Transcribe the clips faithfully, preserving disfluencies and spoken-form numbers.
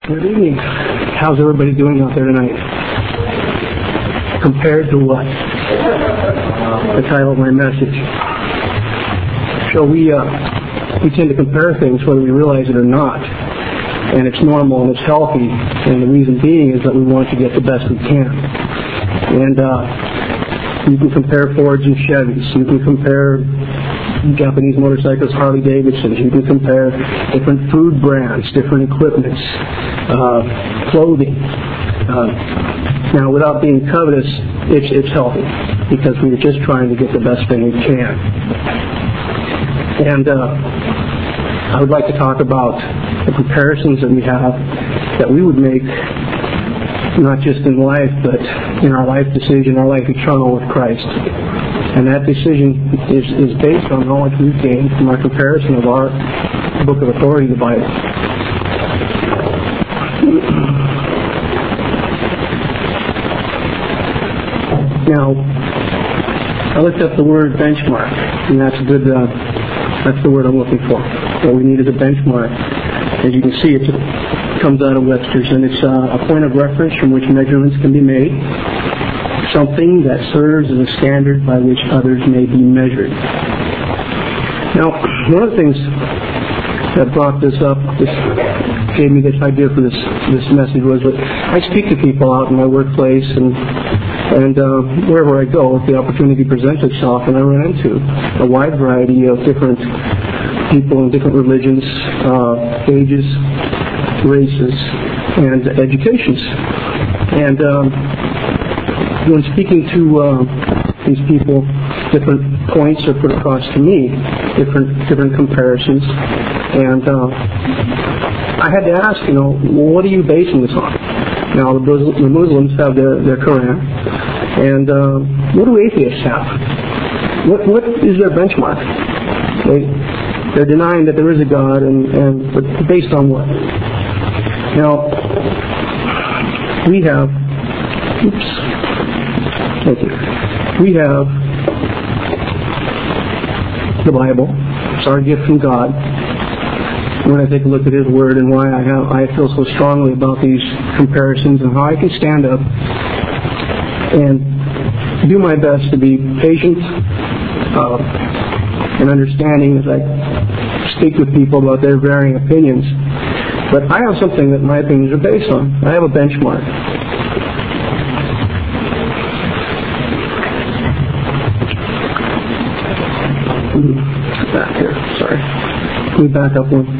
Good evening. How's everybody doing out there tonight? Compared to what? The title of my message. So we uh, we tend to compare things whether we realize it or not. And it's normal and it's healthy. And the reason being is that we want to get the best we can. And uh, you can compare Fords and Chevys. You can compare Japanese motorcycles, Harley Davidsons. You can compare different food brands, different equipments, uh, clothing. Uh, now, without being covetous, it's, it's healthy because we're just trying to get the best thing we can. And uh, I would like to talk about the comparisons that we have that we would make not just in life, but in our life decision, our life eternal with Christ. And that decision is, is based on knowledge we've gained from our comparison of our book of authority, the Bible. Now, I looked up the word benchmark, and that's a good, uh, that's the word I'm looking for. What we need is a benchmark. As you can see, it's a, it comes out of Webster's, and it's uh, a point of reference from which measurements can be made. Something that serves as a standard by which others may be measured. Now, one of the things that brought this up, this gave me this idea for this this message, was that I speak to people out in my workplace and and uh, wherever I go, if the opportunity presents itself, and I run into a wide variety of different people in different religions, uh, ages, races, and educations, and um, when speaking to uh, these people, different points are put across to me, different different comparisons, and uh, I had to ask, you know, well, what are you basing this on? Now, the, Muslim, the Muslims have their, their Quran, and uh, what do atheists have? What what is their benchmark? They, they're denying that there is a God, and, and but based on what? Now, we have, oops, Thank you. We have the Bible. It's our gift from God. When I take a look at His Word and why I have, I feel so strongly about these comparisons and how I can stand up and do my best to be patient uh, and understanding as I speak with people about their varying opinions. But I have something that my opinions are based on. I have a benchmark. Back here, sorry. Can we back up one?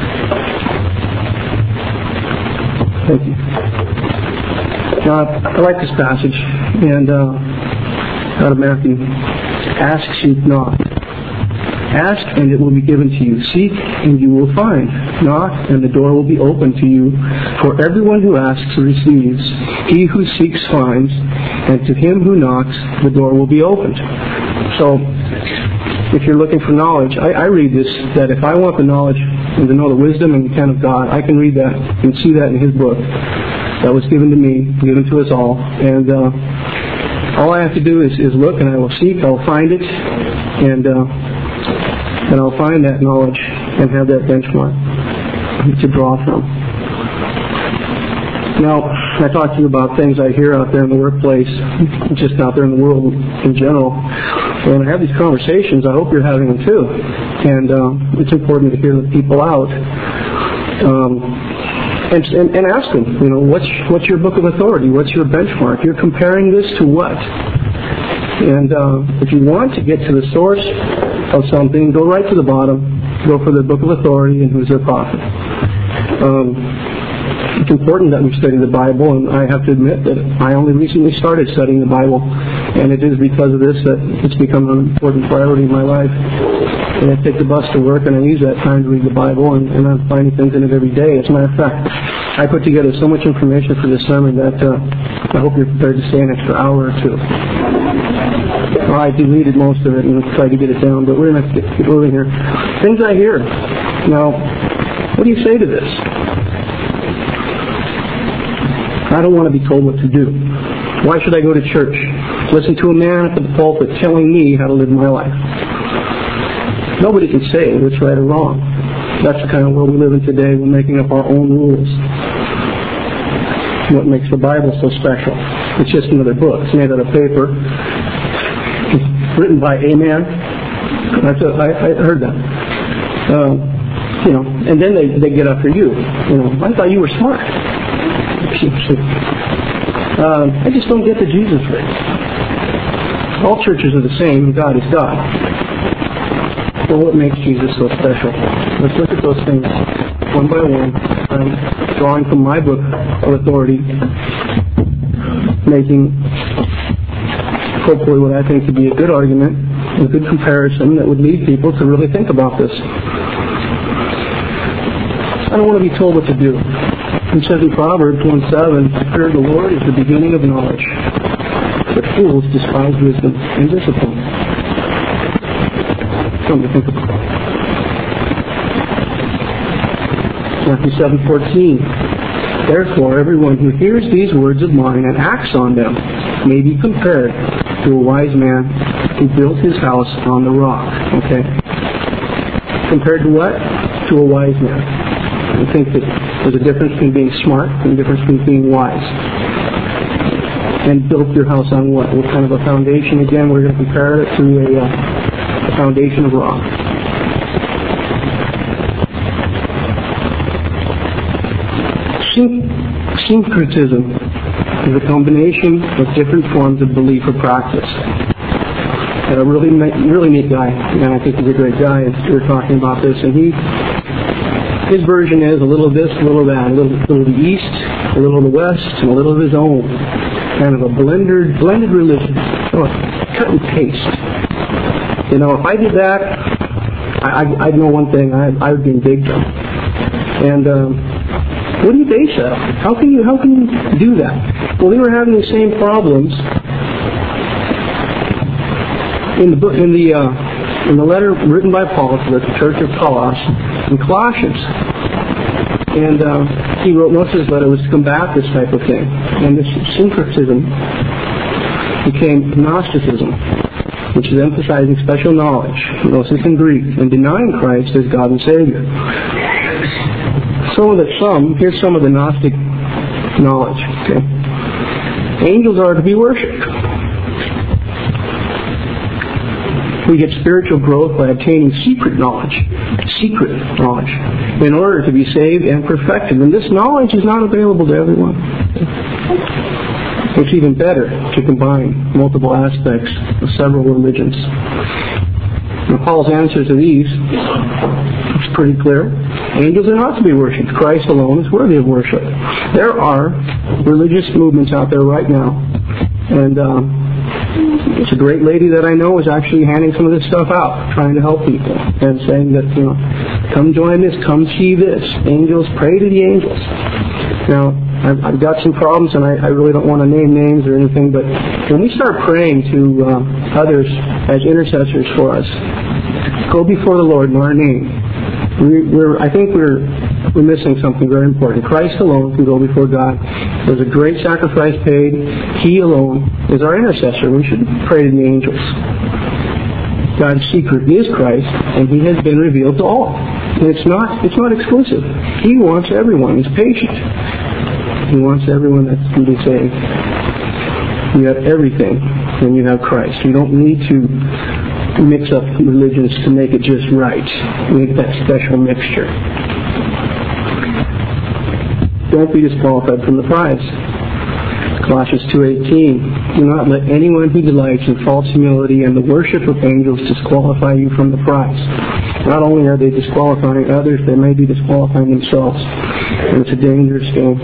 Thank you. Now, I like this passage, and uh, out of Matthew. Ask, seek, knock. Ask, and it will be given to you. Seek, and you will find. Knock, and the door will be opened to you. For everyone who asks receives. He who seeks finds, and to him who knocks, the door will be opened. So, if you're looking for knowledge, I, I read this, that if I want the knowledge and to know the wisdom and intent of God, I can read that and see that in His book that was given to me, given to us all. And uh, all I have to do is, is look, and I will seek, I'll find it, and uh, and I'll find that knowledge and have that benchmark to draw from. Now, I talk to you about things I hear out there in the workplace, just out there in the world in general. When I have these conversations, I hope you're having them too. And um, it's important to hear the people out um, and, and, and ask them, you know, what's what's your book of authority? What's your benchmark? You're comparing this to what? And uh, if you want to get to the source of something, go right to the bottom. Go for the book of authority and who's their prophet. Um, It's important that we study the Bible, and I have to admit that I only recently started studying the Bible, and it is because of this that it's become an important priority in my life. And I take the bus to work, and I use that time to read the Bible, and, and I'm finding things in it every day. As a matter of fact, I put together so much information for this sermon that uh, I hope you're prepared to stay an extra hour or two. Well, I deleted most of it and tried to get it down, but we're going to get moving here. Things I hear. Now, what do you say to this? I don't want to be told what to do. Why should I go to church? Listen to a man at the pulpit telling me how to live my life. Nobody can say what's right or wrong. That's the kind of world we live in today. We're making up our own rules. What makes the Bible so special? It's just another book. It's made out of paper. It's written by a man. That's a, I, I heard that. Uh, you know, and then they, they get after you. You know, I thought you were smart. Uh, I just don't get the Jesus race. All churches are the same. God is God. Well, what makes Jesus so special? Let's look at those things one by one. I'm drawing from my book of authority, making hopefully what I think to be a good argument, a good comparison that would lead people to really think about this. I don't want to be told what to do. It says in Proverbs one seven, the fear of the Lord is the beginning of knowledge, but fools despise wisdom and discipline. Something to think about. Matthew seven fourteen. Therefore, everyone who hears these words of mine and acts on them may be compared to a wise man who built his house on the rock. Okay? Compared to what? To a wise man. I think that there's a difference between being smart and a difference between being wise. And built your house on what? What kind of a foundation? Again, we're going to compare it to a, uh, a foundation of rock. Syncretism is a combination of different forms of belief or practice. And a really, really neat guy, and I think he's a great guy, and we were talking about this, and he, his version is a little of this, a little of that, a little, a little of the East, a little of the West, and a little of his own. Kind of a blended, blended religion. Oh, cut and paste. You know, if I did that, I, I, I'd know one thing, I, I would be in big trouble. And, um, what do you base that on? How can you how can you do that? Well, they were having the same problems in the book in the uh, in the letter written by Paul to the church of Colossus in Colossians, and uh, he wrote most of his letter was to combat this type of thing, and this syncretism became Gnosticism, which is emphasizing special knowledge, gnosis in Greek, and denying Christ as God and Savior. Some of the some here's some of the Gnostic knowledge. Okay, angels are to be worshipped. We get spiritual growth by obtaining secret knowledge, secret knowledge, in order to be saved and perfected. And this knowledge is not available to everyone. It's even better to combine multiple aspects of several religions. Now, Paul's answer to these is pretty clear. Angels are not to be worshipped. Christ alone is worthy of worship. There are religious movements out there right now, and um, it's a great lady that I know is actually handing some of this stuff out, trying to help people, and saying that, you know, come join this, come see this. Angels, pray to the angels. Now, I've, I've got some problems, and I, I really don't want to name names or anything, but when we start praying to uh, others as intercessors for us, go before the Lord in our name. We, we're, I think we're we're missing something very important. Christ alone can go before God. There's a great sacrifice paid. He alone is our intercessor. We should pray to the angels. God's secret is Christ, and He has been revealed to all. And it's not it's not exclusive. He wants everyone. He's patient. He wants everyone that can be saved. You have everything when you have Christ. You don't need to mix up religions to make it just right. Make that special mixture. Don't be disqualified from the prize. Colossians two eighteen. Do not let anyone who delights in false humility and the worship of angels disqualify you from the prize. Not only are they disqualifying others, they may be disqualifying themselves. And it's a dangerous game.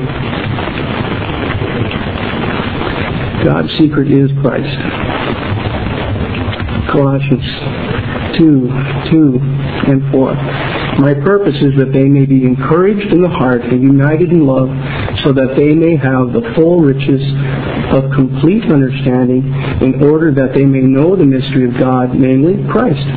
God's secret is Christ. Colossians two, two and four. My purpose is that they may be encouraged in the heart and united in love, so that they may have the full riches of complete understanding, in order that they may know the mystery of God, namely Christ.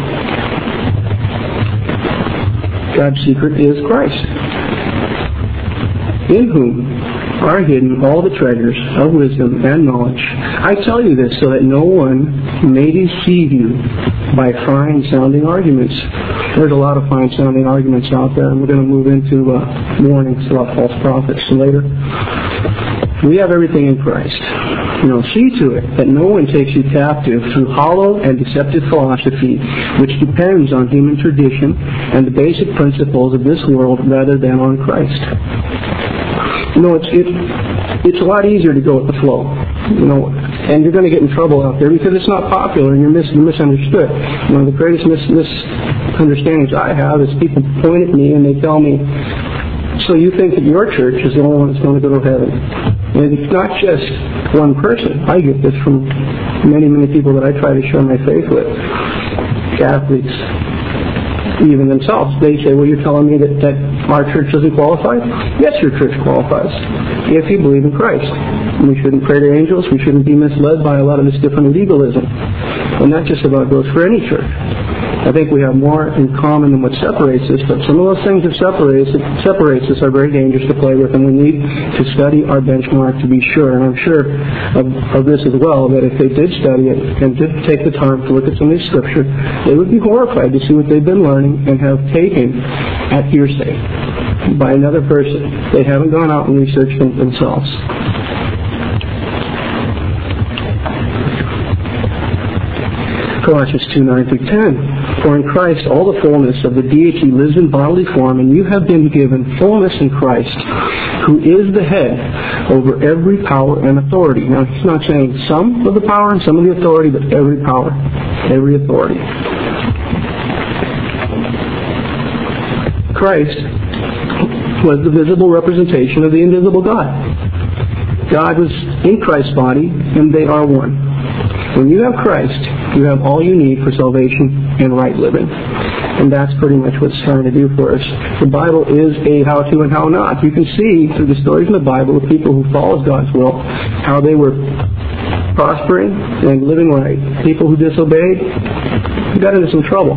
God's secret is Christ, in whom are hidden all the treasures of wisdom and knowledge. I tell you this so that no one may deceive you by fine-sounding arguments. There's a lot of fine-sounding arguments out there, and we're going to move into uh, warnings about false prophets later. We have everything in Christ. You know, see to it that no one takes you captive through hollow and deceptive philosophy, which depends on human tradition and the basic principles of this world rather than on Christ. You know, it's it, it's a lot easier to go with the flow. You know, and you're going to get in trouble out there because it's not popular and you're, mis- you're misunderstood. One of the greatest mis- misunderstandings I have is people point at me and they tell me, so you think that your church is the only one that's going to go to heaven. And it's not just one person. I get this from many, many people that I try to share my faith with. Catholics, even themselves. They say, well, you're telling me that, that our church doesn't qualify? Yes, your church qualifies, if you believe in Christ. We shouldn't pray to angels. We shouldn't be misled by a lot of this different legalism. And that just about goes for any church. I think we have more in common than what separates us, but some of those things that separates, separates us are very dangerous to play with, and we need to study our benchmark to be sure. And I'm sure of, of this as well, that if they did study it and did take the time to look at some of these scripture, they would be horrified to see what they've been learning and have taken at hearsay by another person. They haven't gone out and researched them themselves. Colossians two, nine through ten. For in Christ all the fullness of the deity lives in bodily form, and you have been given fullness in Christ, who is the head over every power and authority. Now, he's not saying some of the power and some of the authority, but every power, every authority. Christ was the visible representation of the invisible God. God was in Christ's body, and they are one. When you have Christ, you have all you need for salvation and right living. And that's pretty much what it's trying to do for us. The Bible is a how-to and how-not. You can see through the stories in the Bible of people who followed God's will, how they were prospering and living right. People who disobeyed got into some trouble.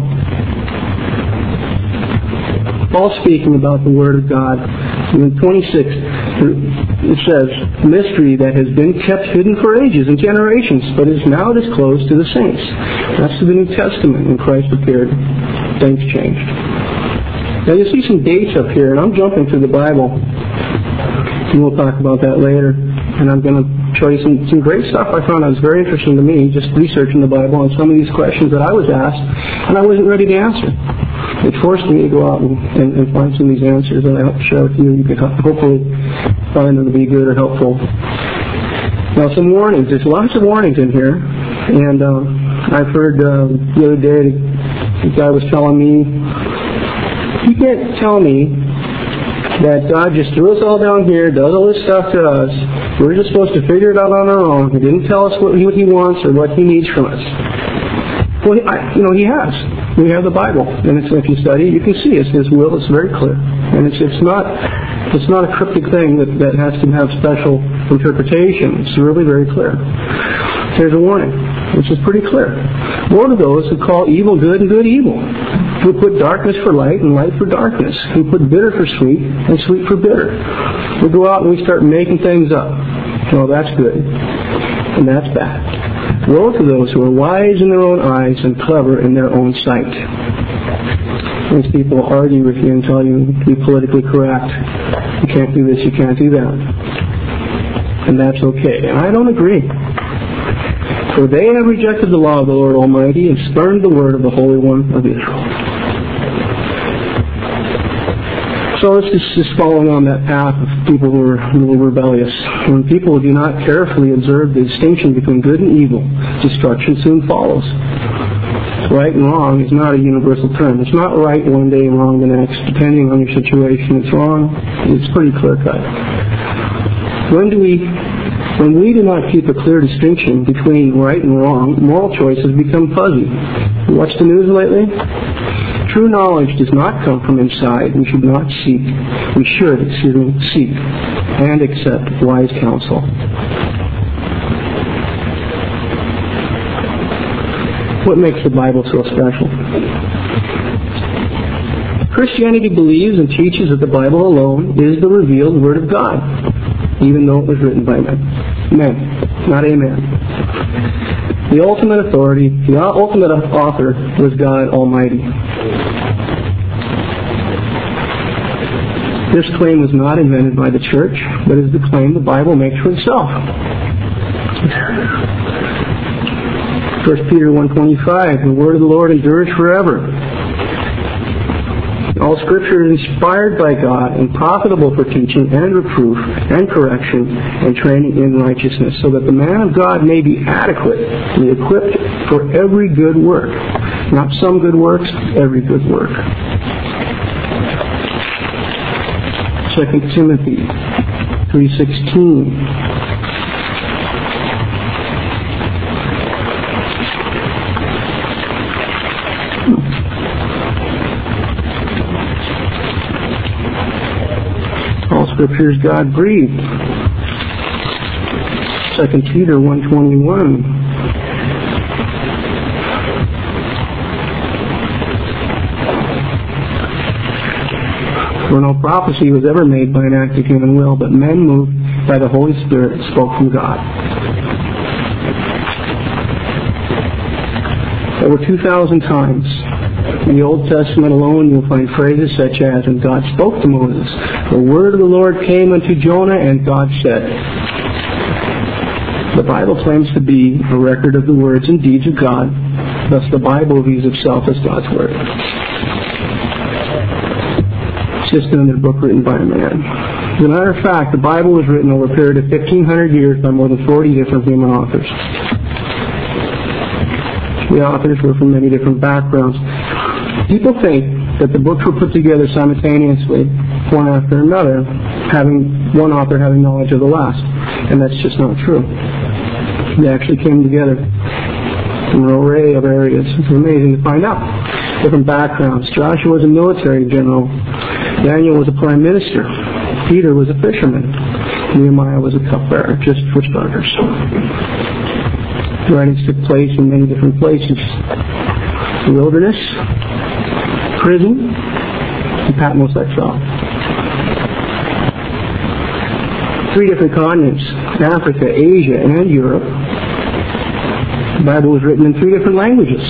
Paul speaking about the Word of God. In twenty-six, it says, mystery that has been kept hidden for ages and generations, but is now disclosed to the saints. That's the New Testament. When Christ appeared, things changed. Now you see some dates up here, and I'm jumping through the Bible, and we'll talk about that later. And I'm going to show you some, some great stuff I found that was very interesting to me, just researching the Bible and some of these questions that I was asked, and I wasn't ready to answer. It forced me to go out and, and, and find some of these answers, and I hope to share with you. You can hopefully find them to be good or helpful. Now, some warnings. There's lots of warnings in here, and uh, I've heard uh, the other day the guy was telling me, you can't tell me that God just threw us all down here, does all this stuff to us. We're just supposed to figure it out on our own. He didn't tell us what he, what he wants or what he needs from us. Well, I, you know, he has. We have the Bible, and it's, if you study it, you can see it's His will. It's very clear, and it's it's not it's not a cryptic thing that, that has to have special interpretation. It's really very clear. There's a warning, which is pretty clear. Woe to those who call evil good and good evil, who put darkness for light and light for darkness, who put bitter for sweet and sweet for bitter. We go out and we start making things up. Well, that's good, and that's bad. Woe to those who are wise in their own eyes and clever in their own sight. These people will argue with you and tell you to be politically correct. You can't do this, you can't do that. And that's okay. And I don't agree. For they have rejected the law of the Lord Almighty and spurned the word of the Holy One of Israel. So it's just, just following on that path of people who are a little rebellious. When people do not carefully observe the distinction between good and evil, destruction soon follows. Right and wrong is not a universal term. It's not right one day and wrong the next. Depending on your situation, it's wrong. It's pretty clear-cut. When do we... When we do not keep a clear distinction between right and wrong, moral choices become fuzzy. You watch the news lately? True knowledge does not come from inside. We should not seek. We should, excuse me, seek and accept wise counsel. What makes the Bible so special? Christianity believes and teaches that the Bible alone is the revealed Word of God. even though it was written by men. Men, not amen. The ultimate authority, the ultimate author was God Almighty. This claim was not invented by the church, but is the claim the Bible makes for itself. First Peter one twenty-five, the word of the Lord endures forever. All Scripture is inspired by God and profitable for teaching and reproof and correction and training in righteousness, so that the man of God may be adequately equipped for every good work. Not some good works, every good work. Second Timothy three sixteen. All Scripture is God-breathed. Second Peter one twenty-one. For no prophecy was ever made by an act of human will, but men moved by the Holy Spirit spoke from God. Over two thousand times in the Old Testament alone you'll find phrases such as, and God spoke to Moses, the word of the Lord came unto Jonah, and God said. The Bible claims to be a record of the words and deeds of God, thus the Bible views itself as God's word. Just another book written by a man. As a matter of fact, the Bible was written over a period of fifteen hundred years by more than forty different human authors. The authors were from many different backgrounds. People think that the books were put together simultaneously, one after another, having one author having knowledge of the last. And that's just not true. They actually came together from an array of areas. It's amazing to find out. Different backgrounds. Joshua was a military general. Daniel was a prime minister. Peter was a fisherman. Nehemiah was a cupbearer, just for starters. The writings took place in many different places. The wilderness, prison, and Patmos exile. Three different continents, Africa, Asia, and Europe. The Bible was written in three different languages.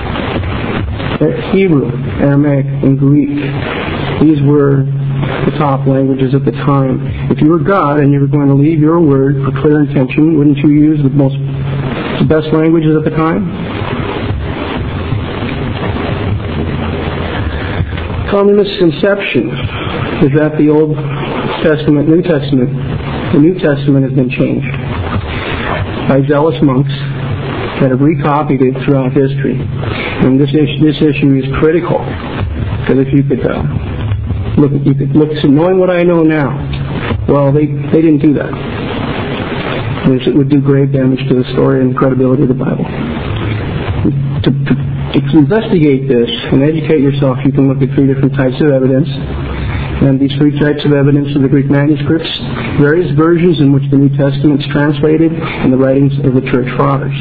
Hebrew, Aramaic, and Greek. These were the top languages at the time. If you were God and you were going to leave your word for clear intention, wouldn't you use the most, the best languages at the time? Common misconception is that the Old Testament, New Testament, the New Testament has been changed by zealous monks that have recopied it throughout history. And this issue, this issue is critical, because if you could uh, look, you could look, so knowing what I know now, well, they they didn't do that. It would do grave damage to the story and credibility of the Bible. To, to, to investigate this and educate yourself, you can look at three different types of evidence. And these three types of evidence are the Greek manuscripts, various versions in which the New Testament is translated, and the writings of the Church Fathers.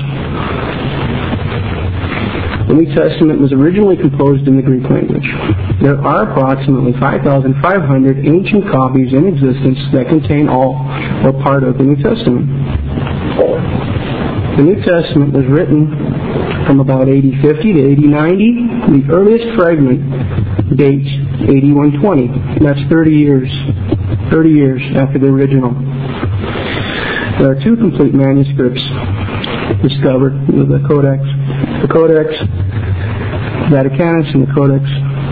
The New Testament was originally composed in the Greek language. There are approximately five thousand five hundred ancient copies in existence that contain all or part of the New Testament. The New Testament was written from about A D fifty to A D ninety. The earliest fragment dates A D one twenty. That's thirty years, thirty years after the original. There are two complete manuscripts discovered, the Codex, the Codex Vaticanus and the Codex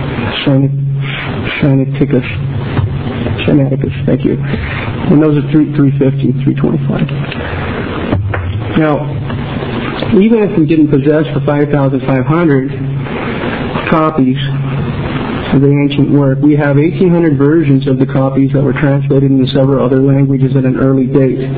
Sinaiticus. Sinaiticus, thank you. And those are three fifty and three twenty-five. Now, even if we didn't possess the five thousand five hundred copies of the ancient work, we have eighteen hundred versions of the copies that were translated into several other languages at an early date.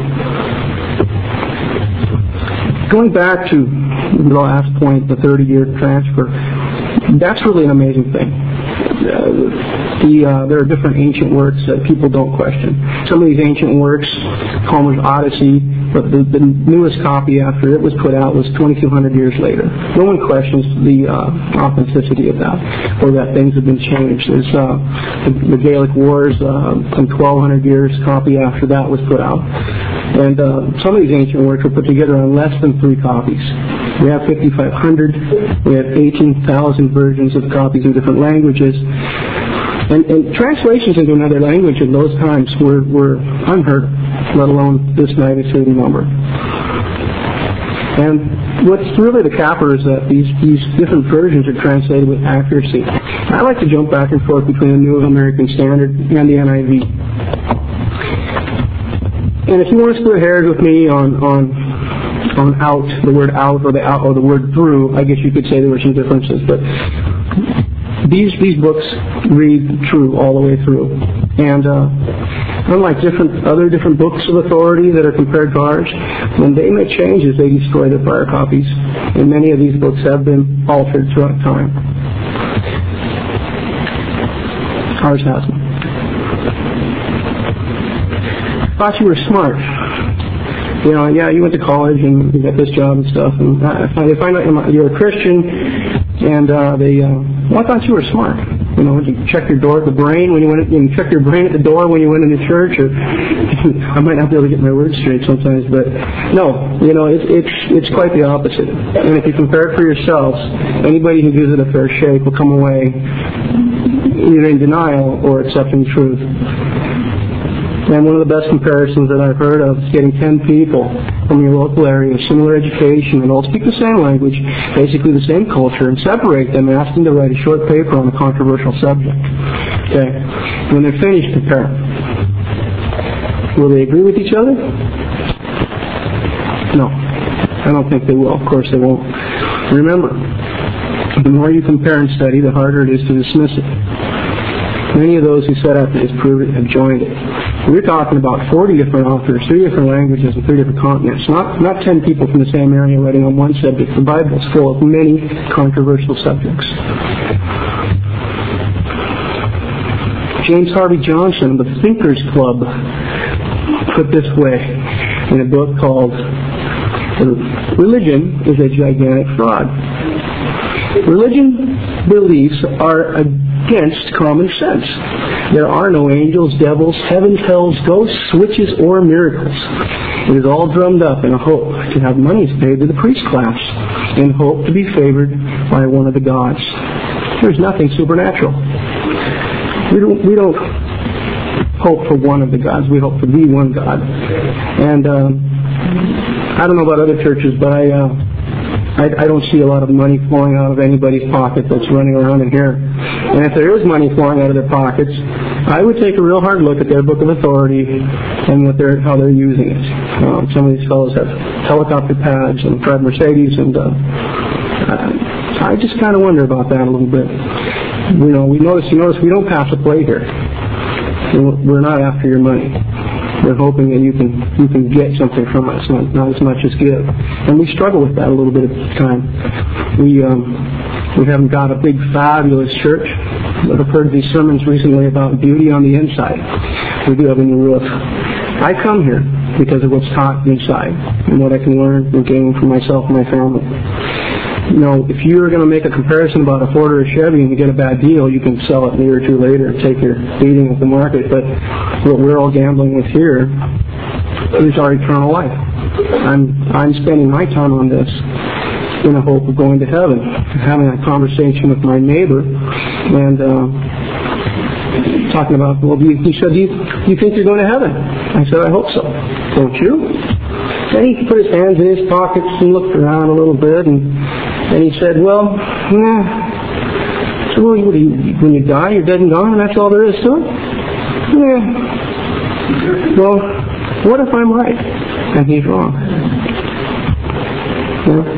Going back to the last point, the thirty-year transfer, that's really an amazing thing. Uh, the, uh, there are different ancient works that people don't question. Some of these ancient works, Homer's Odyssey, but the, the newest copy after it was put out was twenty-two hundred years later. No one questions the uh, authenticity of that, or that things have been changed. There's uh, the, the Gaelic Wars, uh, some twelve hundred years copy after that was put out. And uh, some of these ancient works were put together on less than three copies. We have fifty-five hundred. We have eighteen thousand versions of copies in different languages. And, and translations into another language in those times were, were unheard of, let alone this magnitude and number. And what's really the capper is that these, these different versions are translated with accuracy. I like to jump back and forth between the New American Standard and the N I V. And if you want to split hairs with me on, on on out, the word out or the out or the word through, I guess you could say there were some differences, but these these books read true all the way through. And uh, unlike different other different books of authority that are compared to ours, when they make changes, they destroy their prior copies. And many of these books have been altered throughout time. Ours hasn't. Thought you were smart. You know, yeah, you went to college and you got this job and stuff, and they find out you're a Christian, and uh, they, uh, well, I thought you were smart. You know, you check your door at the brain when you went, you check your brain at the door when you went into church, or I might not be able to get my words straight sometimes, but no, you know, it's it's it's quite the opposite. And if you compare it for yourselves, anybody who gives it a fair shake will come away either in denial or accepting truth. And one of the best comparisons that I've heard of is getting ten people from your local area, similar education, and all speak the same language, basically the same culture, and separate them and ask them to write a short paper on a controversial subject. Okay? When they're finished, compare them. Will they agree with each other? No. I don't think they will. Of course they won't. Remember, the more you compare and study, the harder it is to dismiss it. Many of those who set out to disprove it have joined it. We're talking about forty different authors, three different languages, and three different continents. Not not ten people from the same area writing on one subject. The Bible is full of many controversial subjects. James Harvey Johnson of the Thinkers Club put this way in a book called Religion is a Gigantic Fraud. Religion beliefs are against common sense. There are no angels, devils, heavens, hells, ghosts, witches, or miracles. It is all drummed up in a hope to have monies paid to the priest class, in hope to be favored by one of the gods. There's nothing supernatural. We don't, we don't hope for one of the gods. We hope for the one God. And um, I don't know about other churches, but I, uh, I I don't see a lot of money flowing out of anybody's pocket that's running around in here. And if there is money flowing out of their pockets, I would take a real hard look at their book of authority and what they're, how they're using it. Um, some of these fellows have helicopter pads and drive Mercedes, and uh, I just kind of wonder about that a little bit. You know, we notice, you notice we don't pass a plate here. We're not after your money. We're hoping that you can you can get something from us, not, not as much as give. And we struggle with that a little bit at the time. We um, we haven't got a big, fabulous church. I've heard these sermons recently about beauty on the inside. We do have a new roof. I come here because of what's taught inside and what I can learn and gain for myself and my family. You know, if you're going to make a comparison about a Ford or a Chevy and you get a bad deal, you can sell it a year or two later and take your beating of the market. But what we're all gambling with here is our eternal life. I'm I'm spending my time on this in the hope of going to heaven, having a conversation with my neighbor, and uh, talking about, well, he said, do you, do you think you're going to heaven? I said, I hope so. Don't you? Then he put his hands in his pockets and looked around a little bit, and, and he said, well, yeah. So, well, what do you, when you die, you're dead and gone, and that's all there is to it? Yeah. Well, what if I'm right and he's wrong? Yeah.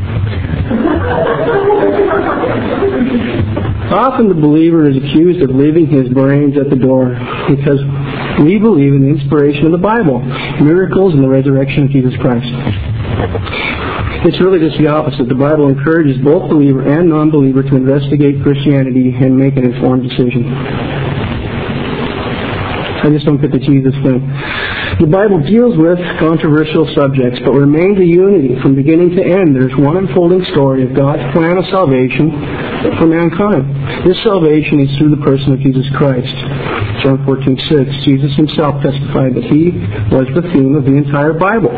Often the believer is accused of leaving his brains at the door because we believe in the inspiration of the Bible, miracles, and the resurrection of Jesus Christ. It's really just the opposite. The Bible encourages both believer and non-believer to investigate Christianity and make an informed decision. I just don't get the Jesus thing. The Bible deals with controversial subjects, but remains a unity from beginning to end. There's one unfolding story of God's plan of salvation for mankind. This salvation is through the person of Jesus Christ. John fourteen six, Jesus himself testified that he was the theme of the entire Bible.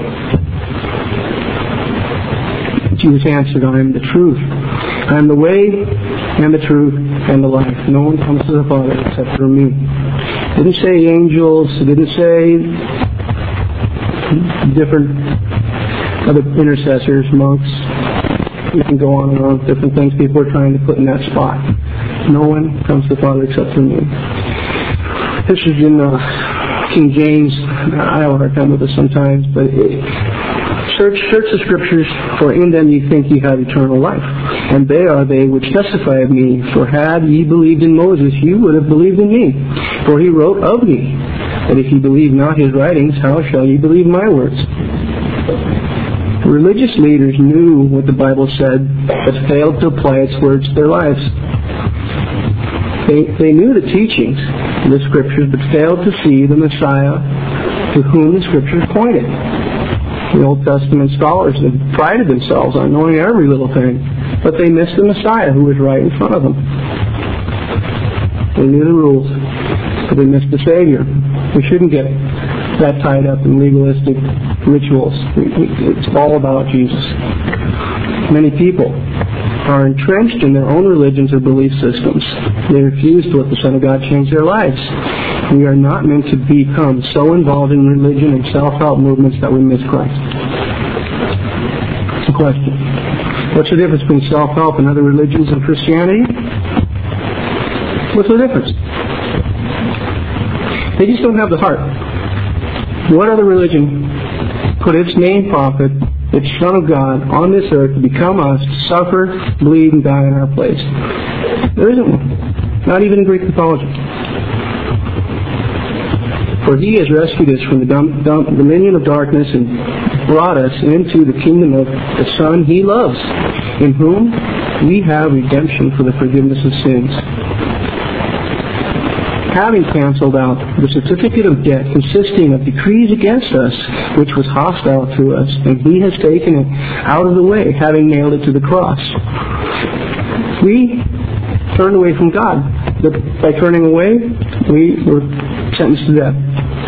Jesus answered, I am the truth. I am the way and the truth and the life. No one comes to the Father except through me. It didn't say angels. It didn't say different other intercessors, monks. You can go on and on with different things people are trying to put in that spot. No one comes to the Father except through me. This is in uh, King James. I have a hard time with this sometimes, but it, search, search the Scriptures, for in them ye think ye have eternal life. And they are they which testify of me. For had ye believed in Moses, you would have believed in me. For he wrote of me. But if ye believe not his writings, how shall ye believe my words? The religious leaders knew what the Bible said, but failed to apply its words to their lives. They, they knew the teachings of the Scriptures, but failed to see the Messiah to whom the Scriptures pointed. The Old Testament scholars had prided themselves on knowing every little thing, but they missed the Messiah who was right in front of them. They knew the rules, but they missed the Savior. We shouldn't get that tied up in legalistic rituals. It's all about Jesus. Many people are entrenched in their own religions or belief systems. They refuse to let the Son of God change their lives. We are not meant to become so involved in religion and self-help movements that we miss Christ. It's a question. What's the difference between self-help and other religions and Christianity? What's the difference? They just don't have the heart. What other religion put its main prophet, its Son of God, on this earth to become us, to suffer, bleed, and die in our place? There isn't one. Not even in Greek mythology. For he has rescued us from the dom- dom- dominion of darkness and brought us into the kingdom of the Son he loves, in whom we have redemption for the forgiveness of sins. Having canceled out the certificate of debt consisting of decrees against us, which was hostile to us, and he has taken it out of the way, having nailed it to the cross. We turned away from God. By turning away, we were sentenced to death.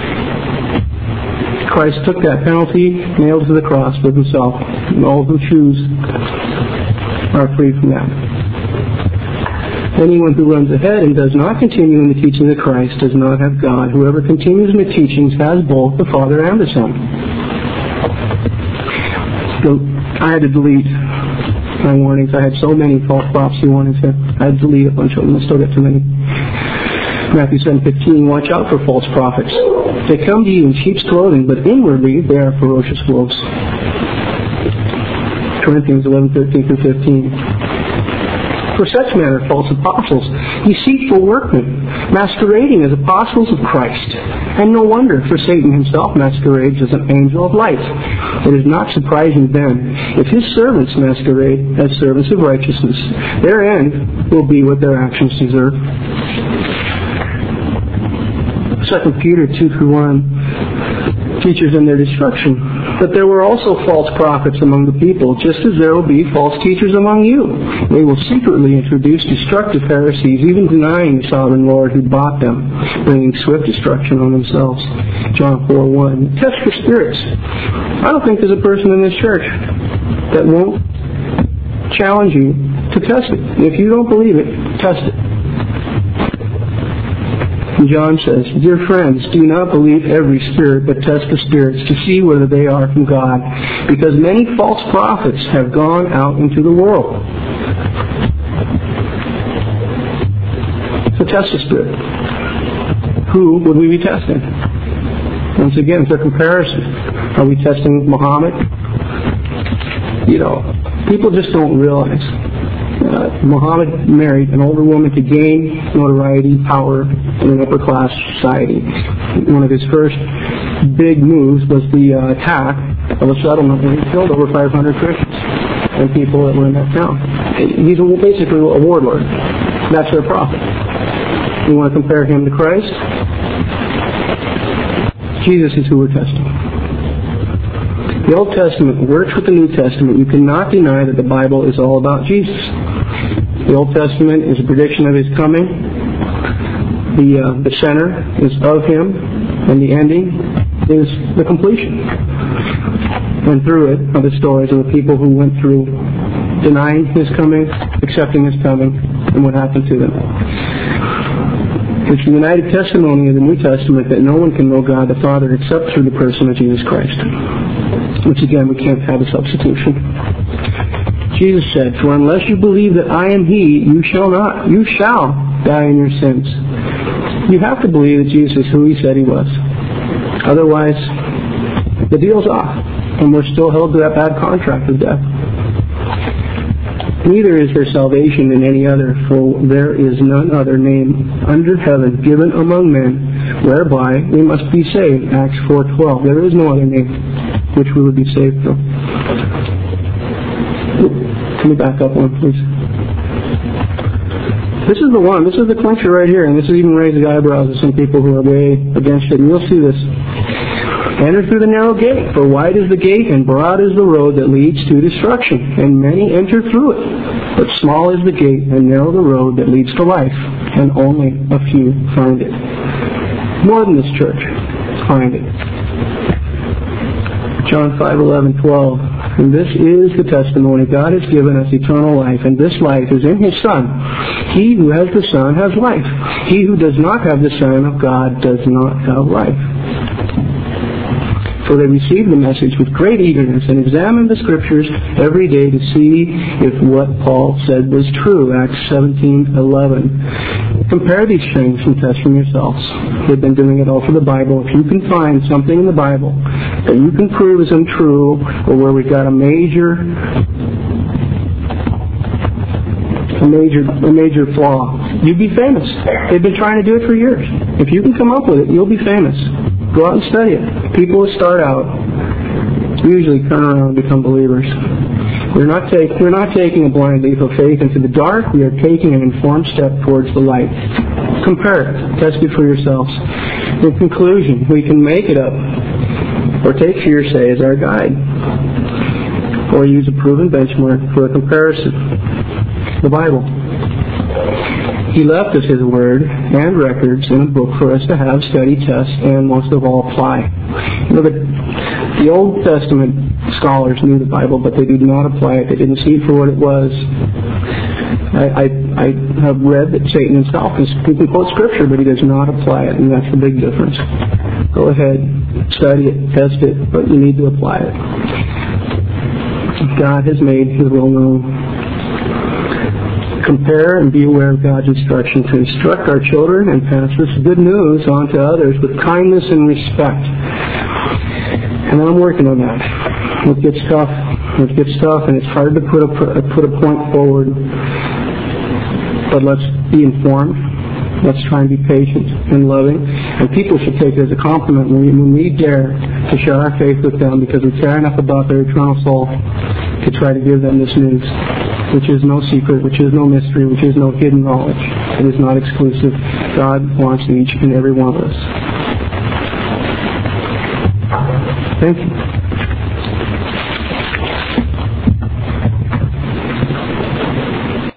Christ took that penalty, nailed it to the cross with himself, and all who choose are free from that. Anyone who runs ahead and does not continue in the teaching of Christ does not have God. Whoever continues in the teachings has both the Father and the Son. So I had to delete my warnings. I had so many false prophecy warnings here. I had to delete a bunch of them. I still got too many. Matthew seven fifteen, watch out for false prophets. They come to you in sheep's clothing, but inwardly they are ferocious wolves. Corinthians eleven thirteen through fifteen. For such men are false apostles, deceitful workmen, masquerading as apostles of Christ. And no wonder, for Satan himself masquerades as an angel of light. It is not surprising then, if his servants masquerade as servants of righteousness. Their end will be what their actions deserve. Second Peter two through one teaches in their destruction. But there were also false prophets among the people, just as there will be false teachers among you. They will secretly introduce destructive heresies, even denying the sovereign Lord who bought them, bringing swift destruction on themselves. John four one. Test your spirits. I don't think there's a person in this church that won't challenge you to test it. If you don't believe it, test it. John says, dear friends, do not believe every spirit, but test the spirits to see whether they are from God, because many false prophets have gone out into the world. So test the spirit. Who would we be testing? Once again, it's a comparison. Are we testing Muhammad? You know, people just don't realize. Uh, Muhammad married an older woman to gain notoriety, power in an upper-class society. One of his first big moves was the uh, attack of a settlement where he killed over five hundred Christians and people that were in that town. He's basically a warlord. That's their prophet. You want to compare him to Christ? Jesus is who we're testing. The Old Testament works with the New Testament. You cannot deny that the Bible is all about Jesus. The Old Testament is a prediction of His coming. The, uh, the center is of Him, and the ending is the completion. And through it are the stories of the people who went through denying His coming, accepting His coming, and what happened to them. It's the united testimony of the New Testament that no one can know God the Father except through the person of Jesus Christ. Which again, we can't have a substitution. Jesus said, "For unless you believe that I am He, you shall not, you shall die in your sins." You have to believe that Jesus is who He said He was. Otherwise, the deal's off, and we're still held to that bad contract of death. Neither is there salvation in any other, for there is none other name under heaven given among men whereby we must be saved. Acts four twelve. There is no other name which we would be saved from. Can we back up one, please? This is the one. This is the clincher right here, and this has even raised the eyebrows of some people who are way against it. And you'll see this. Enter through the narrow gate, for wide is the gate and broad is the road that leads to destruction, and many enter through it. But small is the gate and narrow the road that leads to life, and only a few find it. More than this church find it. John five eleven twelve. And this is the testimony. God has given us eternal life, and this life is in His Son. He who has the Son has life. He who does not have the Son of God does not have life. For they received the message with great eagerness and examined the Scriptures every day to see if what Paul said was true. Acts seventeen eleven. Compare these things and test from yourselves. They've been doing it all for the Bible. If you can find something in the Bible that you can prove is untrue, or where we've got a major a major a major flaw, you'd be famous. They've been trying to do it for years. If you can come up with it, you'll be famous. Go out and study it. People who start out usually turn around and become believers. We're not, take, we're not taking a blind leap of faith into the dark. We are taking an informed step towards the light. Compare it. Test it for yourselves. In conclusion, we can make it up or take hearsay as our guide, or use a proven benchmark for a comparison. The Bible. He left us His Word and records in a book for us to have, study, test, and most of all apply. You know, the, the Old Testament scholars knew the Bible, but they did not apply it. They didn't see it for what it was. I, I, I have read that Satan himself can, can quote Scripture, but he does not apply it, and that's the big difference. Go ahead, study it, test it, but you need to apply it. God has made His will known. Compare and be aware of God's instruction to instruct our children and pass this good news on to others with kindness and respect. And I'm working on that. It gets tough. It gets tough, and it's hard to put a put a point forward. But let's be informed. Let's try and be patient and loving. And people should take it as a compliment when we, when we dare to share our faith with them, because we care enough about their eternal soul to try to give them this news, which is no secret, which is no mystery, which is no hidden knowledge. It is not exclusive. God wants each and every one of us. Thank you.